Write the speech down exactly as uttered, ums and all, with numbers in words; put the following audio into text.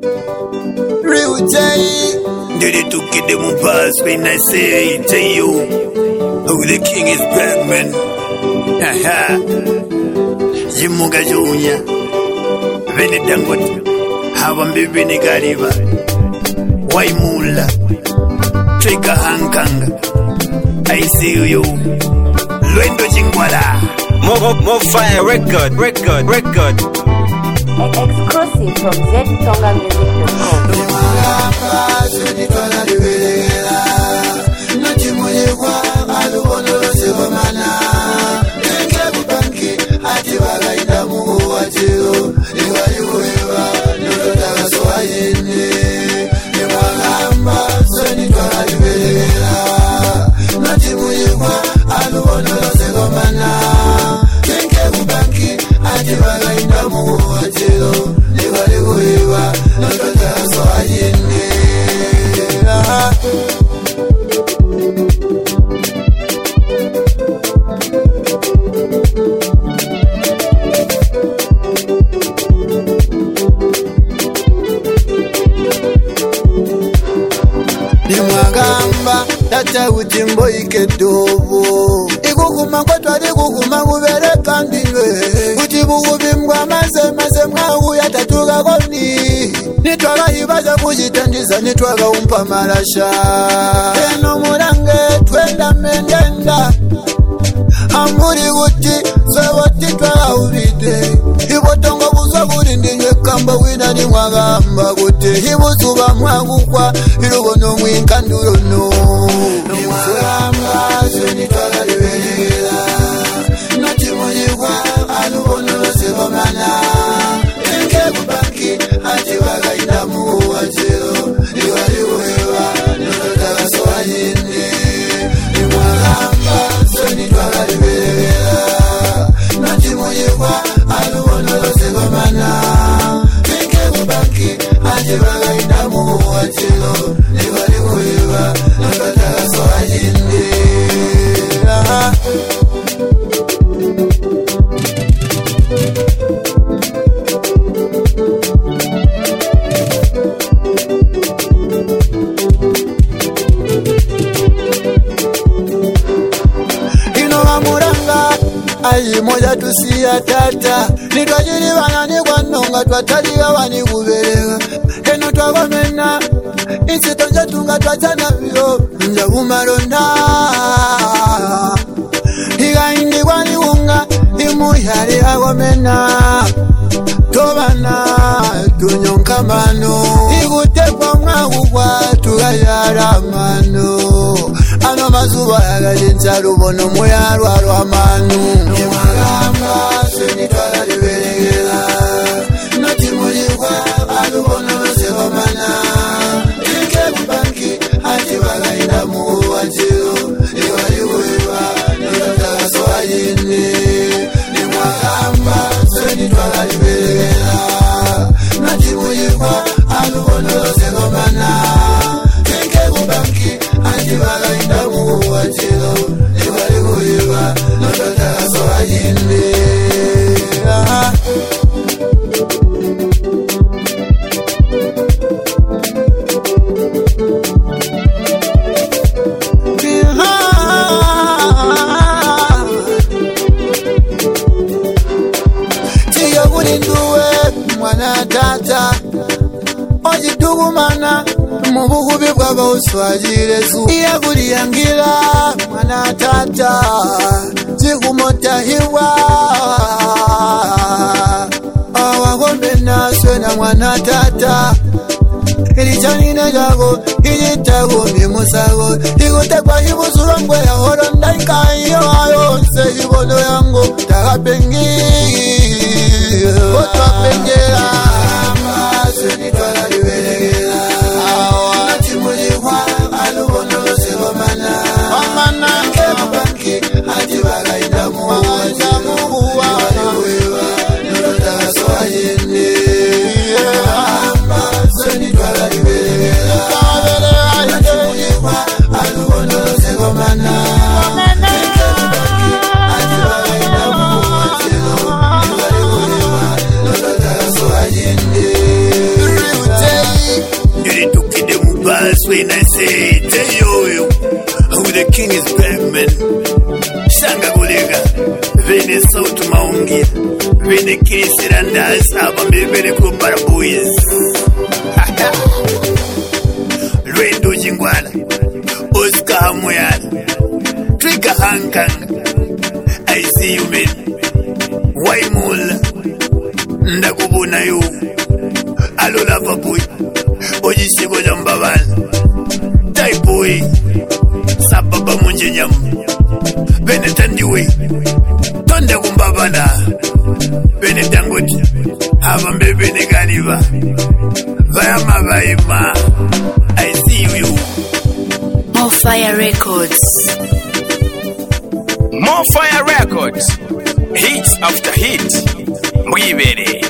Real J. Did it to get them on pass when I say to you, oh, the king is back, man. Haha. Jimunga Junior. Venedangot. Havambi Vinigariva. Waimula. Trigger Hankang. I see you. Luendo Jingwala. More, more fire record, record, record. Exclusive from z tonga music dot Tata utimbo ikedobo Ikukuma kwa twari kukuma kubere kandiwe Utibu kubimbwa maze maze mkahu ya tatuga koni Nitwaga hibaza kujitandisa nitwaga umpa marasha Eno murange twenda mendenda Amuri uti swewati twaga uride Ibo tongo kuzwa kurindinye kamba wina ni mwagamba Kuti hibu suba mwagukwa Irugono mwinkanduyo no Mwagamba zweni twaga libelegela Nati mujigwa alubono losego mana Enke kubaki ati waga inamu wajiro Iwali uhewa nototaga soa jini Mwagamba zweni twaga libelegela Nati mujigwa alubono losego mana Enke kubaki ati waga inamu wajiro Iwali uhewa nototaga soa jini Ayi moja tusiya tata Nitwajiri wanani kwa nonga Twataliga wani kuberega Eno twagomena Insi tonja tunga twachana vyo Nja umaronda Higa indi wani unga Imu yari agomena Tobana Tunyonka mano Igutekwa mwagugwa Tugayara mano Ano mazuba yagadincha rubono muyarwa rwamanu Mwagamba sweni twala libelegela Noti mujigwa alubono losego mana Ike kubanki ati wagaina muhu wajiro Iwali uiwa nototaga soa jini Ni mwagamba sweni twala libelegela Noti mujigwa alubono losego mana Ike kubanki ati wagaina muhu wajiro Iwali uiwa nototaga soa jini Tiyo kulinduwe mwana tata Ojidugumana mubugubi bwaba uswajirezu Iya kuliyangira mwana tata Zikumotahiwa Awagombe naswe na mwana tata Ilichanine jago, ilitago mimusago Igutekwa hibusuro mgwe ya horonda Ikayo ayonse hibono yango Tagapengi Otwa pengela Masweni twala libelegela Nati mujihwa alubono losego mana Wamana Kema banki Ati baga inamu Wajamu Iwali uiwa Nototaga soa jini Masweni twala libelegela Nati mujihwa alubono losego mana Kema banki Ati baga inamu Wajiro Iwali uiwa Nototaga soa jini when I say hey yo yo, who the king is back man. Shanga gulega, vene sautu maungi, vene kisi randas, hapa mbele kumbara boys. Lwendo jingwala, Oscar Hamuyala, Trigger Hankang, I see you man. Waimula, ndakubuna yu, alola papuy, ojishiko jambabala, taipuy, sababa munje nyamu, bene tandiwe, tonde kumbabala, bene tangoti, hava mbebe ne ganiva, vayama vayima, I see you. More Fire Records. More Fire Records. Hits after hit. Mwibere.